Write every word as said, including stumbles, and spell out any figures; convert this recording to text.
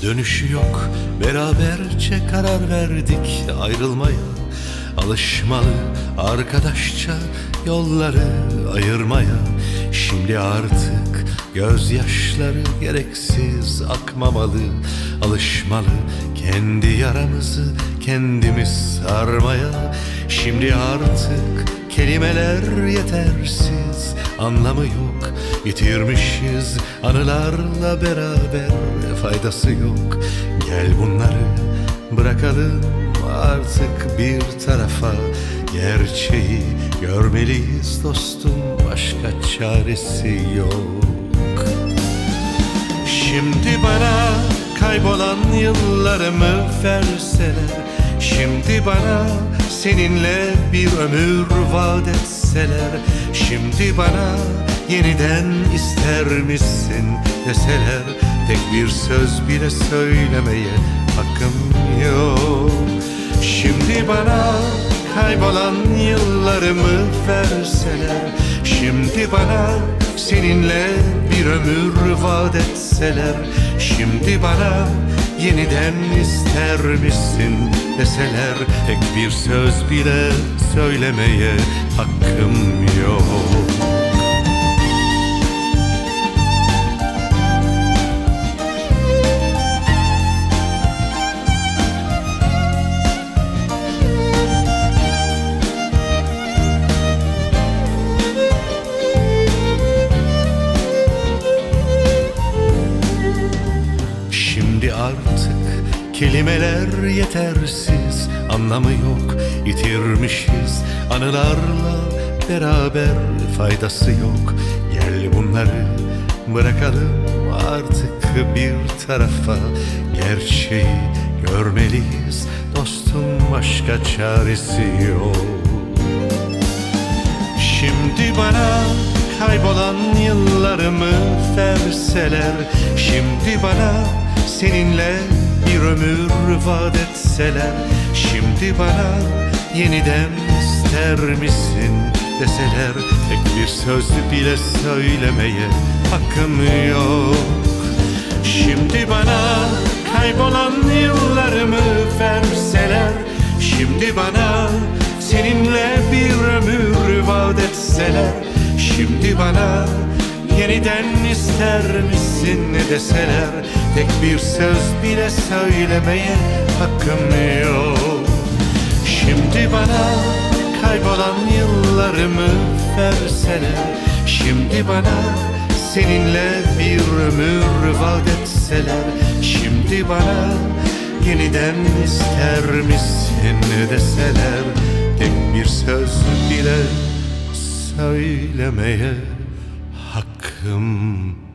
Dönüşü yok, beraberce karar verdik ayrılmaya. Alışmalı arkadaşça yolları ayırmaya. Şimdi artık gözyaşları gereksiz akmamalı. Alışmalı kendi yaramızı kendimiz sarmaya. Şimdi artık kelimeler yetersiz, anlamı yok. Yitirmişiz anılarla beraber, faydası yok. Gel bunları bırakalım artık bir tarafa. Gerçeği görmeliyiz dostum, başka çaresi yok. Şimdi bana kaybolan yıllarımı verseler, şimdi bana seninle bir ömür vaat etseler, şimdi bana yeniden ister misin deseler, tek bir söz bile söylemeye hakkım yok. Şimdi bana kaybolan yıllarımı verseler, şimdi bana seninle bir ömür vaat etseler, şimdi bana yeniden ister misin deseler, tek bir söz bile söylemeye hakkım yok. Şimdi artık kelimeler yetersiz, anlamı yok. Yitirmişiz anılarla beraber, faydası yok. Gel bunları bırakalım artık bir tarafa. Gerçeği görmeliyiz dostum, başka çaresi yok. Şimdi bana kaybolan yıllarımı verseler, şimdi bana seninle bir ömür vaat etseler, şimdi bana yeniden ister misin deseler, tek bir söz bile söylemeye hakkım yok. Şimdi bana kaybolan yıllarımı verseler, şimdi bana seninle bir ömür vaat etseler, şimdi bana yeniden ister misin deseler, tek bir söz bile söylemeye hakkım yok. Şimdi bana kaybolan yıllarımı verseler, şimdi bana seninle bir ömür vaat etseler, şimdi bana yeniden ister misin deseler, tek bir söz bile söylemeye hakkım